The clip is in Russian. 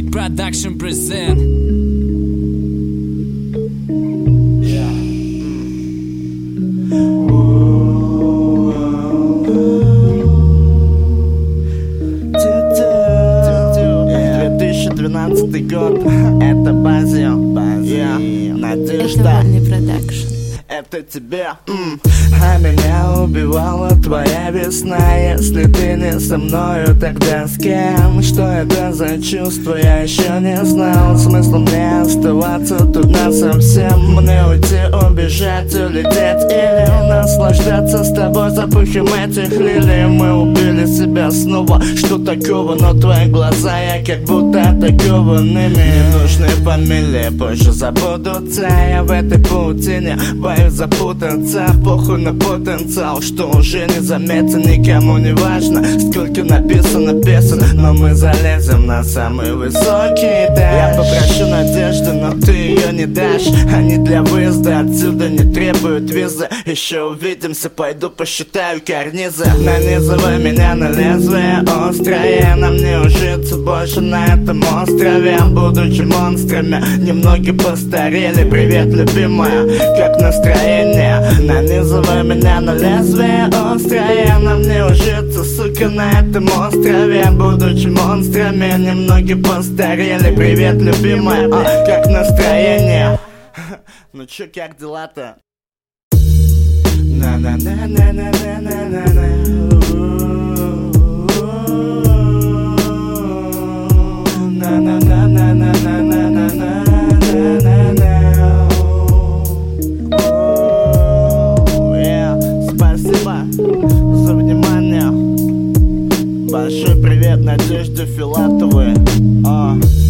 Production present. Год, это Базил, Надежда, это тебе. А меня убивала твоя весна. Если ты не со мною, тогда с кем? Что это за чувство, я еще не знал. Смысл мне оставаться тут насовсем. Мне уйти, убежать, улететь или наслаждаться с тобой запахом этих лилий. Мы убили себя снова, что такого, но твои глаза, я как будто атакованы. Не нужны фамилии, позже забудутся. Я в этой паутине боюсь запутаться. Похуй на потенциал, что уже не заметен. Никому не важно, сколько написано песен, но мы залезем на самый высокий этаж. Я попрошу надежды, но ты ее не дашь. Они для выезда отсюда не требуют визы. Еще увидимся, пойду посчитаю карнизы. Нанизывай меня на лезвие острое. Нам не ужиться больше на этом острове. Будучи монстрами, немного постарели. Привет, любимая, как настроение? Нанизывай меня на лезвие острое. Нам не ужиться, сука, на этом острове. Будучи монстрами, немного постарели. Привет, любимая, как настроение? Ну чё, как дела-то? Спасибо за внимание. Большой привет Надежде Филатовой.